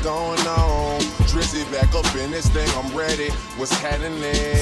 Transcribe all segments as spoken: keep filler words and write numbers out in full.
going on? Drizzy back up in this thing, I'm ready. What's happening?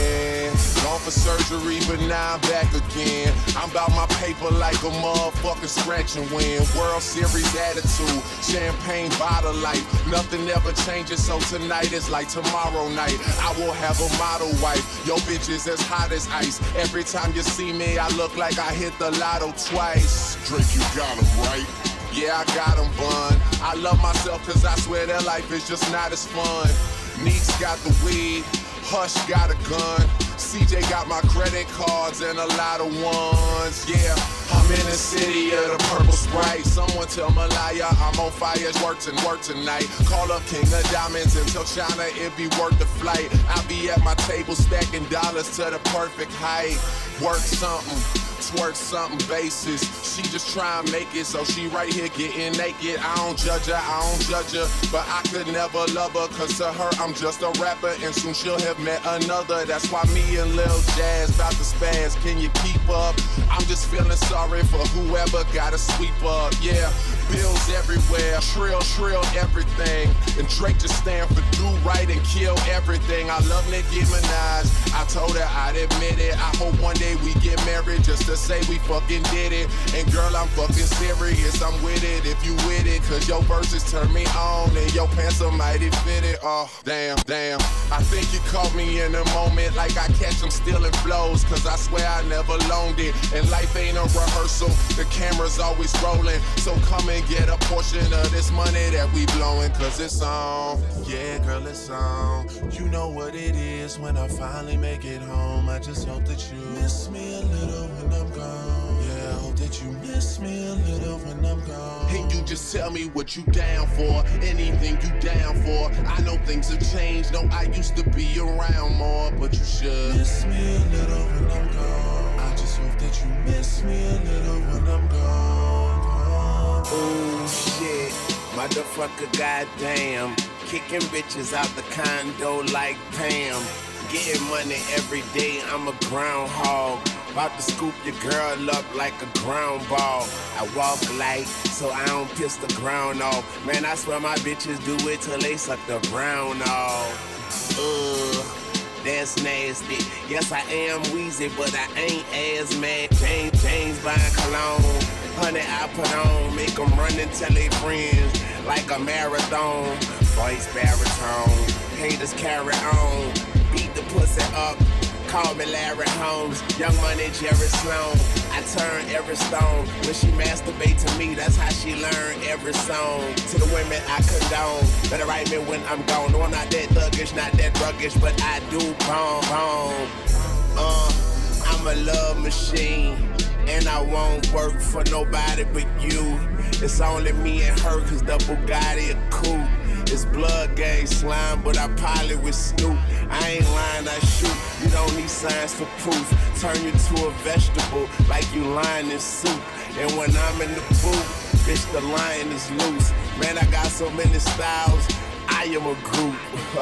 Gone for surgery, but now I'm back again. I'm about my paper like a motherfucking scratch and win. World Series attitude, champagne bottle life. Nothing ever changes, so tonight is like tomorrow night. I will have a model wife. Yo, bitch is as hot as ice. Every time you see me, I look like I hit the lotto twice. Drake, you got him, right? Yeah, I got him, bun. I love myself cause I swear that life is just not as fun. Neeks got the weed, Hush got a gun. C J got my credit cards and a lot of ones. Yeah, I'm in the city of the purple Sprite. Someone tell Malaya I'm on fire, it's work and work tonight. Call up King of Diamonds and tell China it be worth the flight. I'll be at my table stacking dollars to the perfect height. Work something, twerk something basis. She just try and make it, so she right here getting naked. I don't judge her, I don't judge her, but I could never love her, cause to her I'm just a rapper, and soon she'll have met another. That's why me and Lil Jazz bout to spaz. Can you keep up? I'm just feeling sorry for whoever gotta sweep up. Yeah, bills everywhere, trill, trill everything, and Drake just stand for do right and kill everything. I love Nicki Minaj, I told her I'd admit it. I hope one day we get married just to say we fucking did it. And girl, I'm fucking serious, I'm with it if you with it, cause your verses turn me on and your pants are mighty fitted. Oh, damn, damn. I think you caught me in a moment like I catch them stealing flows, cause I swear I never loaned it. And life ain't a rehearsal, the camera's always rolling. So come and get a portion of this money that we blowing, cause it's on. Yeah, girl, it's on. You know what it is when I finally make it home. I just hope that you miss me a little when I'm gone. Yeah, I hope that you miss me a little when I'm gone. And you just tell me what you down for, anything you down for. I know things have changed, no, I used to be around more, but you should miss me a little when I'm gone. I just hope that you miss me a little when I'm gone. gone. Oh shit, motherfucker, goddamn. Kicking bitches out the condo like Pam. Getting money every day, I'm a groundhog. About to scoop your girl up like a ground ball. I walk light, so I don't piss the ground off. Man, I swear my bitches do it till they suck the brown off. Ugh, that's nasty. Yes, I am wheezy, but I ain't as mad. James, James buying cologne. Honey, I put on, make them run and tell their friends like a marathon. Voice baritone, haters carry on. Beat the pussy up, call me Larry Holmes. Young Money, Jerry Sloan. I turn every stone. When she masturbate to me, that's how she learn every song. To the women I condone, better write me when I'm gone. No, I'm not that thuggish, not that ruggish, but I do bomb, bomb. Uh, I'm a love machine, and I won't work for nobody but you. It's only me and her, cause the Bugatti a coupe. It's blood gang slime, but I pilot with Snoop. I ain't lying, I shoot. You don't need signs for proof. Turn you to a vegetable like you lying in soup. And when I'm in the booth, bitch, the lion is loose. Man, I got so many styles, I am a group.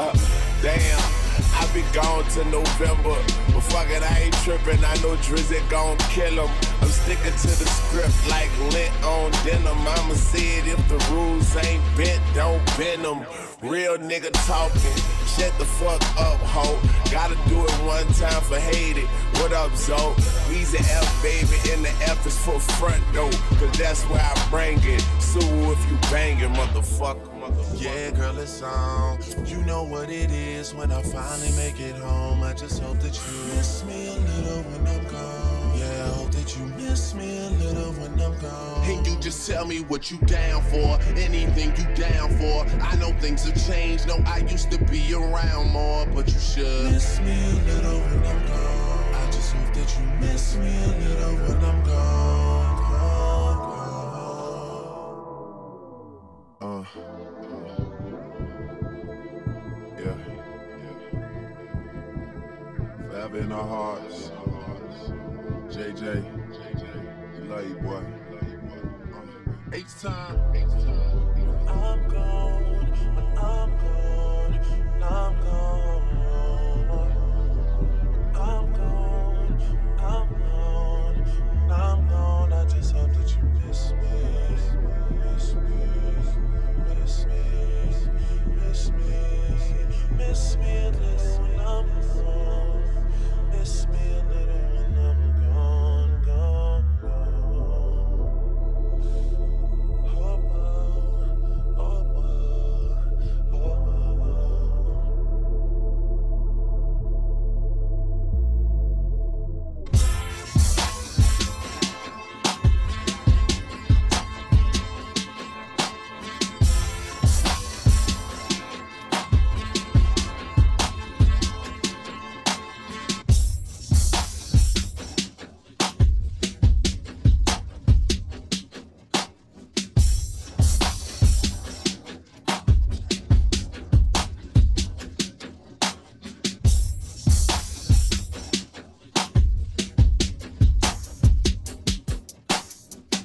Damn, I be gone to November, but fuck it, I ain't tripping. I know Drizzy gon' kill him. I'm sticking to the script like lint on denim. Mama said if the rules ain't bent, don't bend them. Real nigga talking, shut the fuck up, ho. Gotta do it one time for hate it. What up, Zo? Weezy F, baby, and the F is for front door, cause that's where I bring it. Sue if you bang it, motherfucker. Yeah, girl, it's on. You know what it is when I finally make it home. I just hope that you miss me a little when I'm gone. Yeah, I hope that you miss me a little when I'm gone. And you just tell me what you down for, anything you down for. I know things have changed, no, I used to be around more, but you should miss me a little when I'm gone. I just hope that you miss me a little when I'm gone. gone, gone. Uh. Yeah, yeah. Forever in our hearts. J J, love you, boy. Uh, H time, H time. When I'm gone, when I'm gone, when I'm gone.